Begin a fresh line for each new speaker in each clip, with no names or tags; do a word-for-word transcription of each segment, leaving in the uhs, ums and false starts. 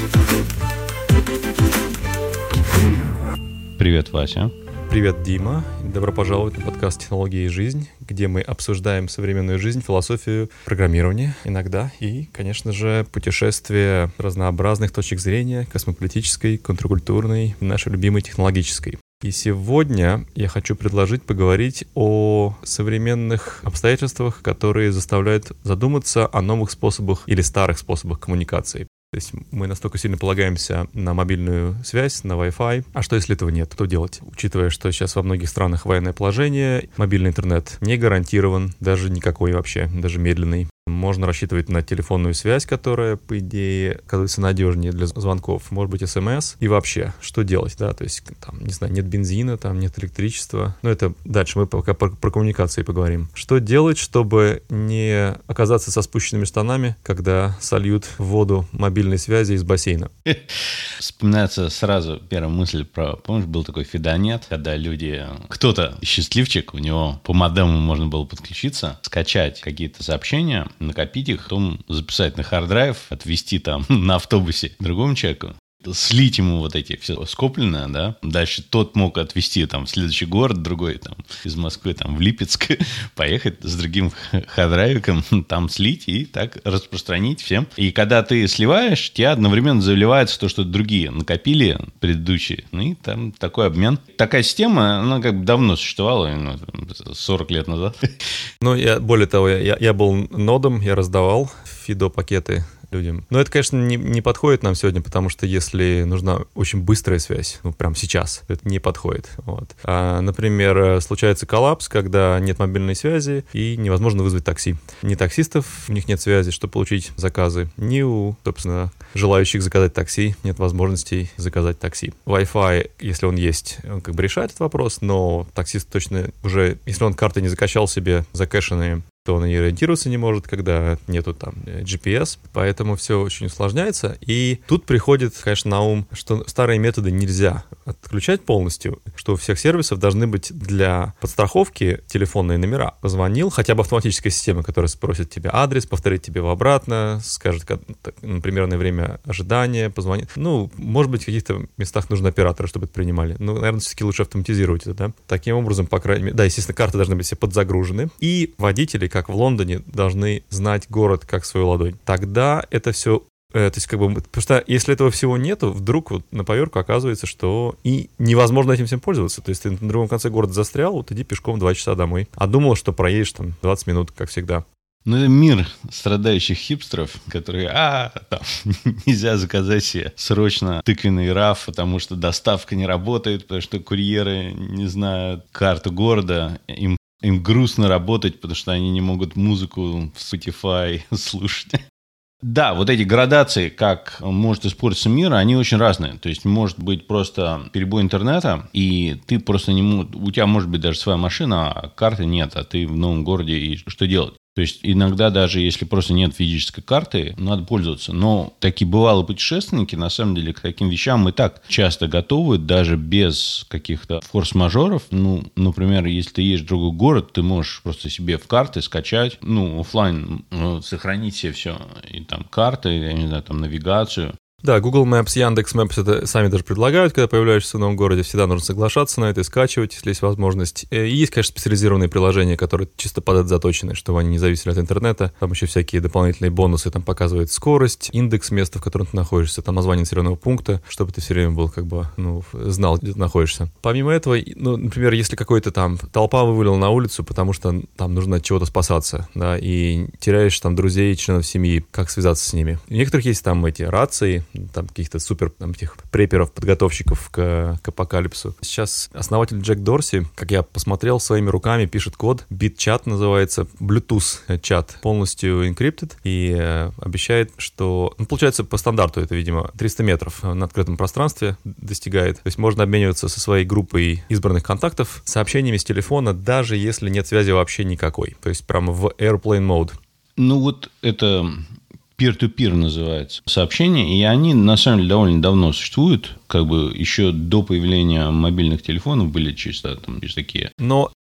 Привет, Вася.
Привет, Дима. Добро пожаловать на подкаст «Технологии и жизнь», где мы обсуждаем современную жизнь, философию, программирование иногда и, конечно же, путешествия разнообразных точек зрения, космополитической, контркультурной, нашей любимой технологической. И сегодня я хочу предложить поговорить о современных обстоятельствах, которые заставляют задуматься о новых способах или старых способах коммуникации. То есть мы настолько сильно полагаемся на мобильную связь, на Wi-Fi. А что, если этого нет? Что делать? Учитывая, что сейчас во многих странах военное положение, мобильный интернет не гарантирован, даже никакой вообще, даже медленный. Можно рассчитывать на телефонную связь, которая, по идее, оказывается надежнее для звонков. Может быть, СМС. И вообще, что делать, да? То есть, там, не знаю, нет бензина, там нет электричества. Но это дальше мы пока про, про коммуникации поговорим. Что делать, чтобы не оказаться со спущенными штанами, когда сольют в воду мобильной связи из бассейна?
Вспоминается сразу первая мысль про... Помнишь, был такой Фидонет, когда люди... Кто-то счастливчик, у него по модему можно было подключиться, скачать какие-то сообщения, накопить их, потом записать на хард-драйв, отвезти там на автобусе другому человеку, слить ему вот эти все скопленное, да, дальше тот мог отвезти там в следующий город, другой там из Москвы там в Липецк, поехать с другим хард-драйвиком, там слить и так распространить всем. И когда ты сливаешь, тебе одновременно заливается то, что другие накопили предыдущие, ну и там такой обмен. Такая система, она как бы давно существовала, ну, сорок лет назад.
Ну, я, более того, я, я был нодом, я раздавал фидо-пакеты людям. Но это, конечно, не, не подходит нам сегодня, потому что если нужна очень быстрая связь, ну, прямо сейчас, это не подходит. Вот. А, например, случается коллапс, когда нет мобильной связи и невозможно вызвать такси. Ни таксистов, у них нет связи, чтобы получить заказы, ни у, собственно, желающих заказать такси нет возможностей заказать такси. Wi-Fi, если он есть, он как бы решает этот вопрос, но таксист точно уже, если он карты не закачал себе закэшенные, то он и ориентироваться не может, когда нету там джи пи эс, поэтому все очень усложняется. И тут приходит, конечно, на ум, что старые методы нельзя отключать полностью, что у всех сервисов должны быть для подстраховки телефонные номера. Позвонил, хотя бы автоматическая система, которая спросит тебя адрес, повторит тебе его обратно, скажет примерное время ожидания, позвонит. Ну, может быть, в каких-то местах нужны операторы, чтобы это принимали. Ну, наверное, все-таки лучше автоматизировать это, да? Таким образом, по крайней мере, да, естественно, карты должны быть все подзагружены. И водители, как в Лондоне, должны знать город как свою ладонь. Тогда это все, э, то есть как бы, потому что если этого всего нету, вдруг вот на поверку оказывается, что и невозможно этим всем пользоваться. То есть ты на другом конце города застрял, вот иди пешком два часа домой. А думал, что проедешь там двадцать минут, как всегда.
Ну, это мир страдающих хипстеров, которые, а, там, нельзя заказать себе срочно тыквенный раф, потому что доставка не работает, потому что курьеры не знают карту города, им Им грустно работать, потому что они не могут музыку в Spotify слушать. Да, вот эти градации, как может испортиться мир, они очень разные. То есть, может быть просто перебой интернета, и ты просто не можешь... У тебя может быть даже своя машина, а карты нет, а ты в новом городе, и что делать? То есть, иногда даже если просто нет физической карты, надо пользоваться. Но такие бывалые путешественники, на самом деле, к таким вещам и так часто готовы, даже без каких-то форс-мажоров. Ну, например, если ты едешь в другой город, ты можешь просто себе в карты скачать, ну, офлайн, сохранить себе все. И там карты, я не знаю, там навигацию.
Да, Google Maps, Яндекс.Maps это сами даже предлагают, когда появляешься в новом городе, всегда нужно соглашаться на это и скачивать, если есть возможность. И есть, конечно, специализированные приложения, которые чисто под это заточены, чтобы они не зависели от интернета. Там еще всякие дополнительные бонусы, там показывает скорость, индекс места, в котором ты находишься, там название населенного пункта, чтобы ты все время был, как бы, ну, знал, где ты находишься. Помимо этого, ну, например, если какой-то там толпа вывалила на улицу, потому что там нужно от чего-то спасаться, да, и теряешь там друзей, членов семьи, как связаться с ними. У некоторых есть там эти рации, там каких-то супер там, этих преперов, подготовщиков к, к апокалипсису. Сейчас основатель Джек Дорси, как я посмотрел, своими руками пишет код, BitChat называется, Bluetooth чат, полностью encrypted, и э, обещает, что, ну, получается, по стандарту это, видимо, триста метров на открытом пространстве достигает. То есть можно обмениваться со своей группой избранных контактов сообщениями с телефона, даже если нет связи вообще никакой. То есть прямо в airplane mode.
Ну вот это... Peer-to-peer называется сообщения, и они на самом деле довольно давно существуют, как бы еще до появления мобильных телефонов были чисто там, такие.
Но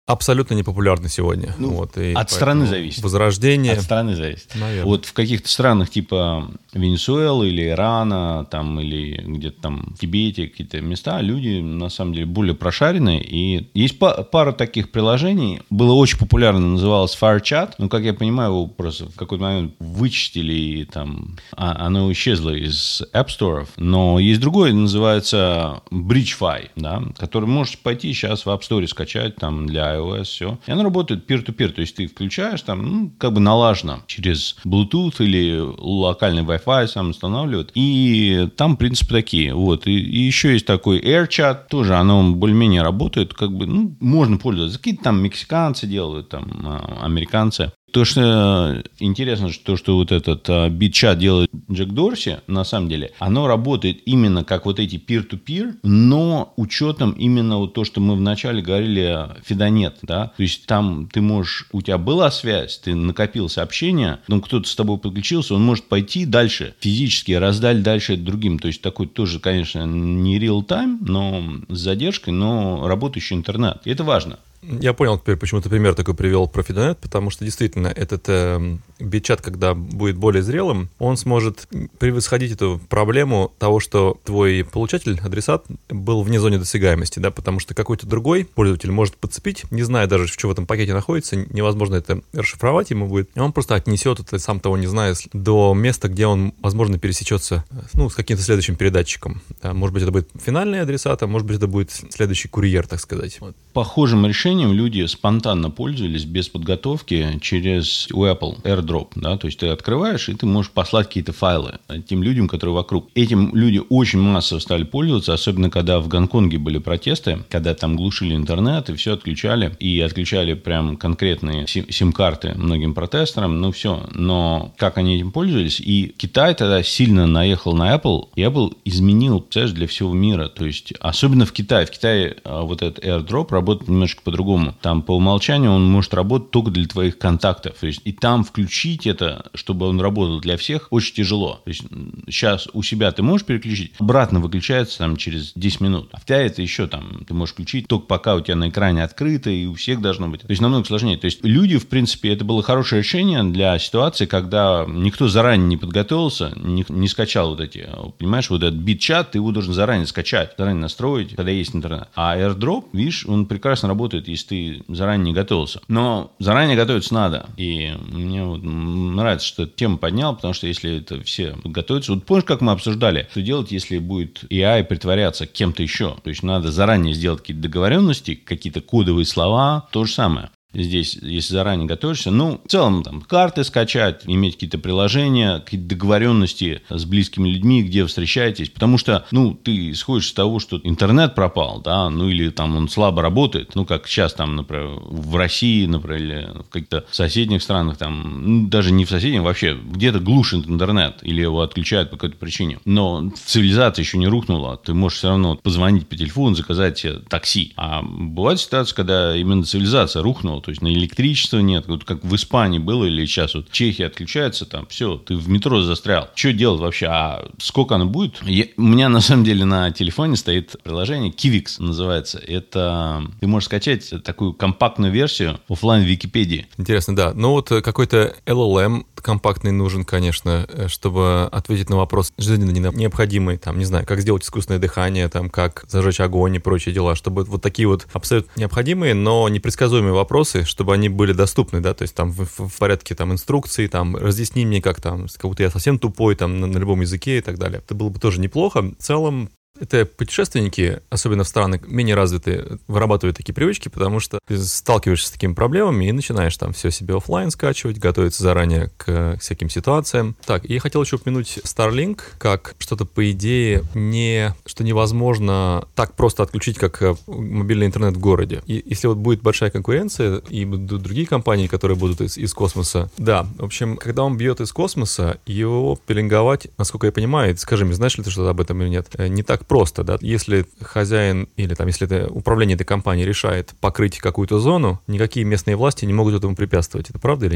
абсолютно непопулярны сегодня.
Ну,
вот, и
от страны зависит.
Возрождение.
От страны зависит.
Наверное.
Вот в каких-то странах типа Венесуэлы или Ирана, там, или где-то там в Тибете, какие-то места, люди на самом деле более прошаренные. И есть па- пара таких приложений. Было очень популярно, называлось FireChat. Ну, как я понимаю, его просто в какой-то момент вычистили, и там а, оно исчезло из App Store. Но есть другое, называется BridgeFi, да, который можете пойти сейчас в App Store скачать там для iOS, все. И оно работает peer-to-peer, то есть ты включаешь там, ну, как бы налажено через Bluetooth или локальный Wi-Fi сам устанавливает. И там принципы такие. Вот. И, и еще есть такой AirChat, тоже оно более-менее работает, как бы, ну, можно пользоваться. Какие-то там мексиканцы делают, там, американцы. То, что интересно, то, что вот этот BitChat делает Джек Дорси, на самом деле, оно работает именно как вот эти peer-to-peer, но учетом именно вот то, что мы вначале говорили, фидонет, да, то есть там ты можешь, у тебя была связь, ты накопил сообщения, но кто-то с тобой подключился, он может пойти дальше, физически раздать дальше другим, то есть такой тоже, конечно, не real-time, но с задержкой, но работающий интернет, и это важно.
Я понял теперь, почему ты пример такой привел про Фидонет, потому что действительно этот э, BitChat, когда будет более зрелым, он сможет превосходить эту проблему того, что твой получатель, адресат, был вне зоны досягаемости, да, потому что какой-то другой пользователь может подцепить, не зная даже, что в этом пакете находится, невозможно это расшифровать ему будет, и он просто отнесет это, сам того не зная, до места, где он, возможно, пересечется, ну, с каким-то следующим передатчиком. Да, может быть, это будет финальный адресат, а может быть, это будет следующий курьер, так сказать. Вот.
Похожим решением люди спонтанно пользовались без подготовки через у Apple AirDrop, да, то есть ты открываешь, и ты можешь послать какие-то файлы тем людям, которые вокруг. Этим люди очень массово стали пользоваться, особенно когда в Гонконге были протесты, когда там глушили интернет и все отключали, и отключали прям конкретные сим-карты многим протестерам, ну все. Но как они этим пользовались? И Китай тогда сильно наехал на Apple, и Apple изменил процесс для всего мира, то есть особенно в Китае. В Китае вот этот AirDrop работает немножко по-другому. Там по умолчанию он может работать только для твоих контактов. То есть, и там включить это, чтобы он работал для всех, очень тяжело. То есть, сейчас у себя ты можешь переключить, обратно выключается там через десять минут. А в тебя это еще там, ты можешь включить только пока у тебя на экране открыто, и у всех должно быть. То есть, намного сложнее. То есть, люди, в принципе, это было хорошее решение для ситуации, когда никто заранее не подготовился, не, не скачал вот эти, понимаешь, вот этот BitChat, ты его должен заранее скачать, заранее настроить, когда есть интернет. А AirDrop, видишь, он прекрасно работает, если ты заранее не готовился. Но заранее готовиться надо. И мне вот нравится, что эту тему поднял, потому что если это все готовятся... Вот помнишь, как мы обсуждали, что делать, если будет эй ай притворяться кем-то еще? То есть надо заранее сделать какие-то договоренности, какие-то кодовые слова, то же самое. Здесь, если заранее готовишься, ну, в целом, там, карты скачать, иметь какие-то приложения, какие-то договоренности с близкими людьми, где вы встречаетесь, потому что, ну, ты исходишь из того, что интернет пропал, да, ну, или там он слабо работает, ну, как сейчас там, например, в России, например, или в каких-то соседних странах, там, ну, даже не в соседних, вообще, где-то глушит интернет, или его отключают по какой-то причине, но цивилизация еще не рухнула, ты можешь все равно позвонить по телефону, заказать себе такси, а бывает ситуация, когда именно цивилизация рухнула, то есть на электричество нет, вот как в Испании было, или сейчас вот Чехия отключается, там все, ты в метро застрял. Что делать вообще? А сколько оно будет? Я, у меня на самом деле на телефоне стоит приложение Kivix называется. Это ты можешь скачать такую компактную версию офлайн Википедии.
Интересно, да. Ну вот какой-то эл эл эм компактный нужен, конечно, чтобы ответить на вопрос жизненно необходимый, там, не знаю, как сделать искусственное дыхание, там, как зажечь огонь и прочие дела, чтобы вот такие вот абсолютно необходимые, но непредсказуемые вопросы, чтобы они были доступны, да, то есть там в, в порядке там инструкций, там, разъясни мне, как там, как будто я совсем тупой, там, на, на любом языке и так далее. Это было бы тоже неплохо. В целом, это путешественники, особенно в странах менее развитые, вырабатывают такие привычки, потому что ты сталкиваешься с такими проблемами и начинаешь там все себе офлайн скачивать, готовиться заранее к всяким ситуациям. Так, и я хотел еще упомянуть Starlink, как что-то, по идее, не, что невозможно так просто отключить, как мобильный интернет в городе. И если вот будет большая конкуренция, и будут другие компании, которые будут из, из космоса, да, в общем, когда он бьет из космоса, его пеленговать, насколько я понимаю, скажи мне, знаешь ли ты что-то об этом или нет, не так просто, да, если хозяин или там, если это управление этой компанией решает покрыть какую-то зону, никакие местные власти не могут этому препятствовать. Это правда или нет?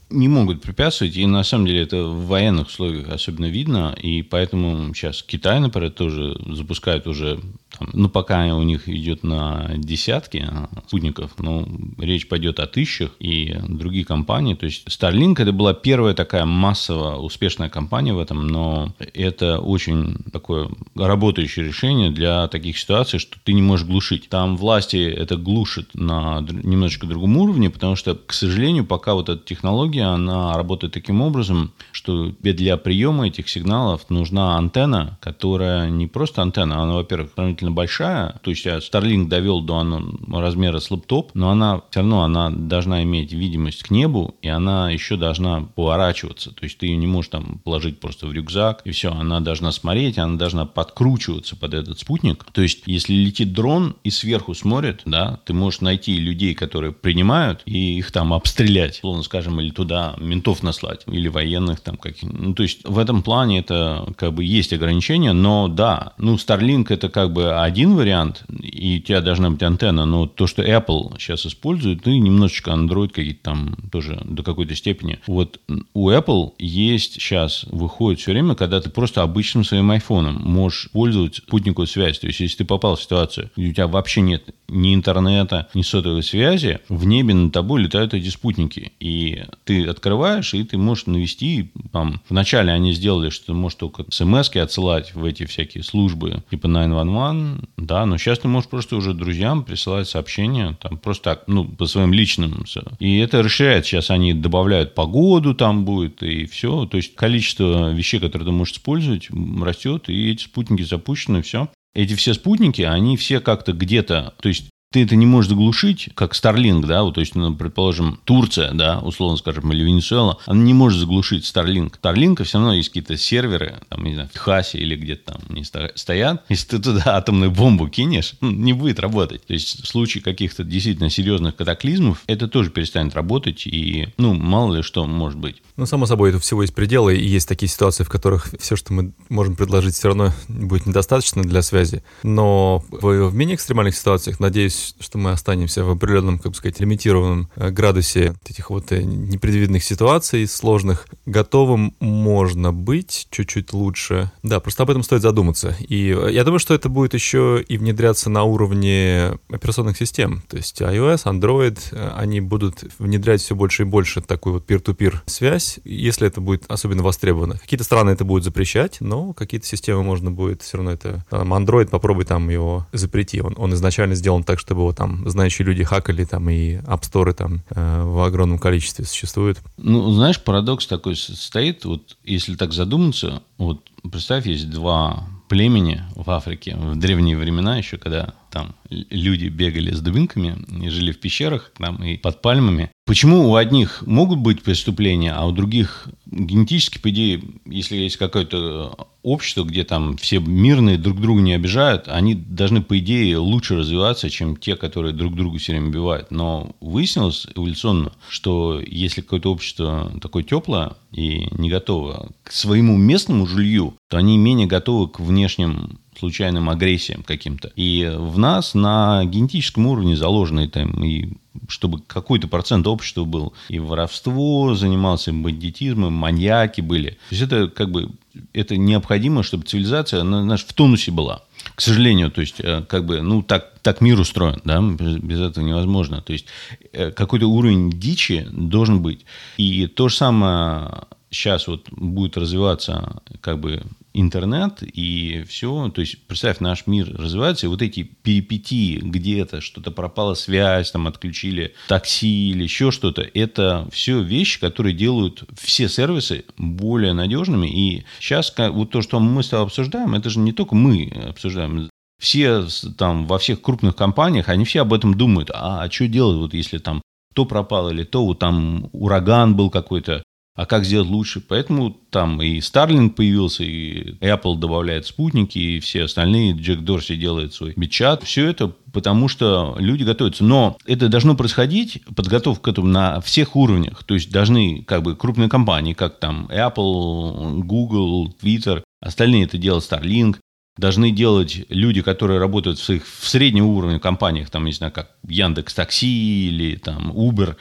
не могут препятствовать, и на самом деле это в военных условиях особенно видно, и поэтому сейчас Китай, например, тоже запускает уже, там, ну, пока у них идет на десятки спутников, но речь пойдет о тысячах, и другие компании, то есть Starlink это была первая такая массово успешная компания в этом, но это очень такое работающее решение для таких ситуаций, что ты не можешь глушить. Там власти это глушат на немножечко другом уровне, потому что, к сожалению, пока вот эта технология, она работает таким образом, что для приема этих сигналов нужна антенна, которая не просто антенна, она, во-первых, сравнительно большая, то есть я Starlink довел до размера с лэптоп, но она все равно она должна иметь видимость к небу, и она еще должна поворачиваться, то есть ты ее не можешь там положить просто в рюкзак, и все, она должна смотреть, она должна подкручиваться под этот спутник, то есть если летит дрон и сверху смотрит, да, ты можешь найти людей, которые принимают, и их там обстрелять, словно скажем, или туда ментов наслать, или военных там каких-нибудь. Ну, то есть в этом плане это как бы есть ограничения, но да, ну, Starlink это как бы один вариант, и у тебя должна быть антенна, но то, что Apple сейчас использует, и немножечко Android какие-то там тоже до какой-то степени. Вот у Apple есть сейчас, выходит все время, когда ты просто обычным своим айфоном можешь пользоваться спутниковой связью. То есть если ты попал в ситуацию, и у тебя вообще нет ни интернета, ни сотовой связи, в небе над тобой летают эти спутники. И ты открываешь, и ты можешь навести, там, вначале они сделали, что ты можешь только смс-ки отсылать в эти всякие службы, типа девять один один, да, но сейчас ты можешь просто уже друзьям присылать сообщения, там, просто так, ну, по своим личным. И это расширяет, сейчас они добавляют погоду, там будет, и все, то есть количество вещей, которые ты можешь использовать, растет, и эти спутники запущены, все. Эти все спутники, они все как-то где-то, то есть ты это не можешь заглушить, как Starlink, да, вот, то есть, ну, предположим, Турция, да, условно скажем, или Венесуэла, она не может заглушить Starlink. Starlink все равно есть какие-то серверы, там, не знаю, в Техасе или где-то там они стоят. Если ты туда атомную бомбу кинешь, ну, не будет работать. То есть в случае каких-то действительно серьезных катаклизмов это тоже перестанет работать, и, ну, мало ли что может быть.
Ну, само собой, это всего есть пределы, и есть такие ситуации, в которых все, что мы можем предложить, все равно будет недостаточно для связи. Но в, в менее экстремальных ситуациях, надеюсь, что мы останемся в определенном, как бы сказать, лимитированном градусе этих вот непредвиденных ситуаций, сложных. Готовым можно быть чуть-чуть лучше. Да, просто об этом стоит задуматься. И я думаю, что это будет еще и внедряться на уровне операционных систем. То есть iOS, Android, они будут внедрять все больше и больше такую вот peer-to-peer связь, если это будет особенно востребовано. Какие-то страны это будут запрещать, но какие-то системы можно будет все равно это... Там Android, попробуй там его запрети. Он, он изначально сделан так, чтобы его там знающие люди хакали, там и App Store там э, в огромном количестве существуют.
Ну, знаешь, парадокс такой стоит, вот если так задуматься, вот представь, есть два племени в Африке в древние времена еще, когда там люди бегали с дубинками и жили в пещерах там, и под пальмами. Почему у одних могут быть преступления, а у других генетически, по идее, если есть какое-то общество, где там все мирные, друг друга не обижают, они должны, по идее, лучше развиваться, чем те, которые друг друга все время убивают. Но выяснилось эволюционно, что если какое-то общество такое теплое и не готово к своему местному жилью, то они менее готовы к внешним случайным агрессиям каким-то. И в нас на генетическом уровне заложено там, и чтобы какой-то процент общества был, и воровство занимался, и бандитизмом, маньяки были. То есть это как бы это необходимо, чтобы цивилизация она, она в тонусе была. К сожалению, то есть, как бы, ну, так, так мир устроен, да, без, без этого невозможно. То есть, какой-то уровень дичи должен быть. И то же самое сейчас вот будет развиваться, как бы, интернет и все. То есть, представь, наш мир развивается, и вот эти перипетии, где-то что-то пропала связь, там, отключили такси или еще что-то, это все вещи, которые делают все сервисы более надежными. И сейчас вот то, что мы с тобой обсуждаем, это же не только мы обсуждаем. Все там во всех крупных компаниях, они все об этом думают. А, а что делать, вот если там то пропало, или то вот там ураган был какой-то, а как сделать лучше? Поэтому там и Starlink появился, и Apple добавляет спутники, и все остальные, Джек Дорси делает свой бичат. Все это потому, что люди готовятся. Но это должно происходить, подготовка к этому на всех уровнях. То есть должны как бы крупные компании, как там Apple, Google, Twitter, остальные это делают Starlink, должны делать люди, которые работают в своих в среднем уровне компаниях, там, не знаю, как Яндекс.Такси или там Uber,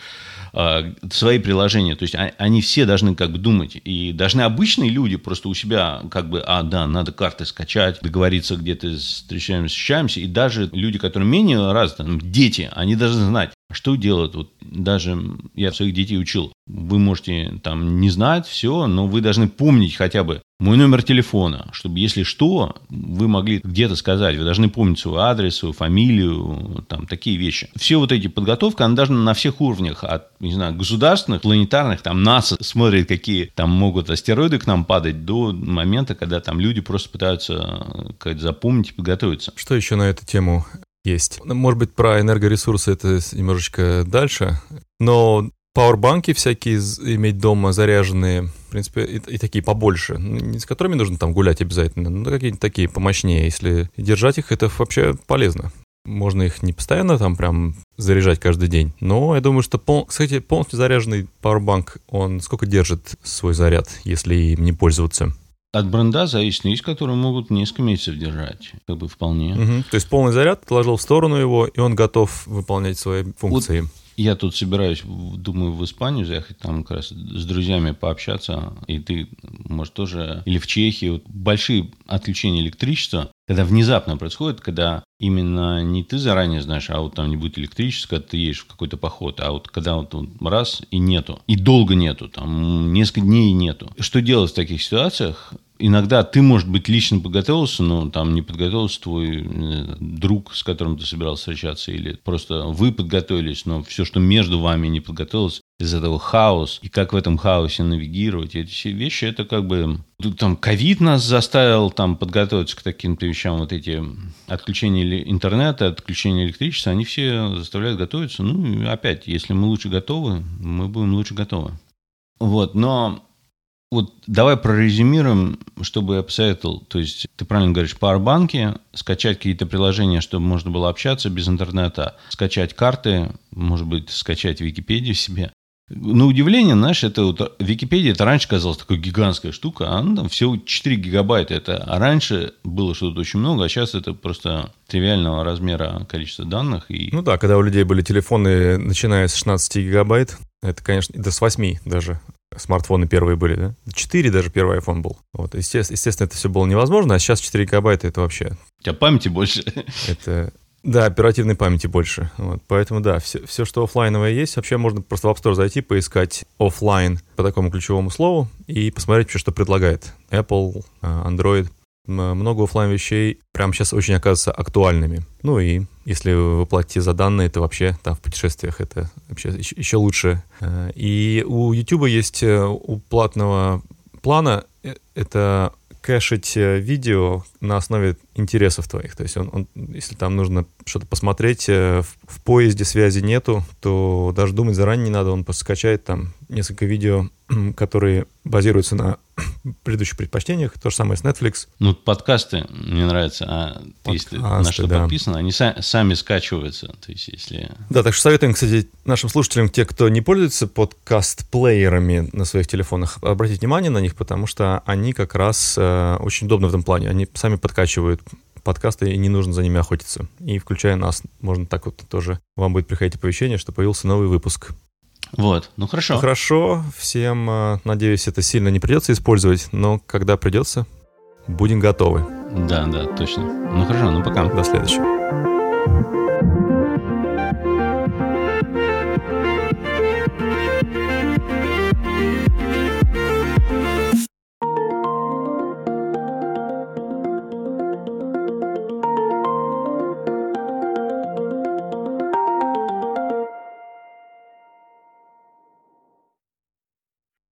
свои приложения, то есть они все должны как бы думать, и должны обычные люди просто у себя как бы, а, да, надо карты скачать, договориться где-то встречаемся, встречаемся, и даже люди, которые менее развиты, дети, они должны знать, что делают. Вот даже я своих детей учил, вы можете там не знать все, но вы должны помнить хотя бы мой номер телефона, чтобы, если что, вы могли где-то сказать. Вы должны помнить свой адрес, свою фамилию, там, такие вещи. Все вот эти подготовки, она должна на всех уровнях, от, не знаю, государственных, планетарных, там, НАСА смотрит, какие там могут астероиды к нам падать, до момента, когда там люди просто пытаются как-то запомнить и подготовиться.
Что еще на эту тему есть? Может быть, про энергоресурсы это немножечко дальше, но пауэрбанки всякие иметь дома заряженные, в принципе, и, и такие побольше, не с которыми нужно там гулять обязательно, но какие-нибудь такие помощнее. Если держать их, это вообще полезно. Можно их не постоянно там прям заряжать каждый день, но я думаю, что, пол, кстати, полностью заряженный пауэрбанк, он сколько держит свой заряд, если им не пользоваться?
От бренда зависит, есть, которые могут несколько месяцев держать, как бы вполне.
Угу. То есть полный заряд, положил в сторону его, и он готов выполнять свои функции. Вот.
Я тут собираюсь, думаю, в Испанию заехать, там как раз с друзьями пообщаться, и ты, может, тоже, или в Чехии, вот большие отключения электричества, когда внезапно происходит, когда именно не ты заранее знаешь, а вот там не будет электричества, когда ты едешь в какой-то поход, а вот когда вот, вот раз и нету, и долго нету, там несколько дней нету. Что делать в таких ситуациях? Иногда ты, может быть, лично подготовился, но там не подготовился твой друг, с которым ты собирался встречаться, или просто вы подготовились, но все, что между вами, не подготовилось, из этого хаос, и как в этом хаосе навигировать, эти все вещи, это как бы... Там ковид нас заставил там подготовиться к таким-то вещам, вот эти отключения интернета, отключения электричества, они все заставляют готовиться. Ну, и опять, если мы лучше готовы, мы будем лучше готовы. Вот, но... Вот давай прорезюмируем, чтобы я посоветовал. То есть, ты правильно говоришь, пауэрбанки, скачать какие-то приложения, чтобы можно было общаться без интернета, скачать карты, может быть, скачать Википедию себе. На удивление, знаешь, это вот Википедия, это раньше казалась такой гигантская штука, а она там всего четыре гигабайта. Это, а раньше было что-то очень много, а сейчас это просто тривиального размера количество данных. И...
Ну да, когда у людей были телефоны, начиная с шестнадцати гигабайт, это, конечно, да с восьми даже. Смартфоны первые были, да? четыре даже первый iPhone был. Вот, естественно, естественно, это все было невозможно, а сейчас четыре гигабайта это вообще...
У тебя памяти больше.
Это... Да, оперативной памяти больше. Вот, поэтому, да, все, все, что офлайновое есть, вообще можно просто в App Store зайти, поискать офлайн по такому ключевому слову и посмотреть вообще, что предлагает Apple, Android. Много офлайн вещей прямо сейчас очень оказываются актуальными. Ну и если вы платите за данные, то вообще там в путешествиях это вообще еще, еще лучше. И у YouTube есть у платного плана это кэшить видео на основе интересов твоих. То есть он, он, если там нужно что-то посмотреть, в, в поезде связи нету, то даже думать заранее не надо, он просто скачает там несколько видео, которые базируются на предыдущих предпочтениях. То же самое с Netflix.
Ну, подкасты мне нравятся, а подкасты, если на что да. подписано, они са- сами скачиваются. То есть, если...
Да, так что советуем, кстати, нашим слушателям, те, кто не пользуется подкаст-плеерами на своих телефонах, обратить внимание на них, потому что они как раз э, очень удобны в этом плане. Они сами подкачивают подкасты, и не нужно за ними охотиться. И включая нас, можно так вот тоже, вам будет приходить оповещение, что появился новый выпуск.
Вот, ну хорошо.
Ну, хорошо, всем, надеюсь, это сильно не придется использовать, но когда придется, будем готовы.
Да, да, точно. Ну хорошо, ну пока.
До следующего.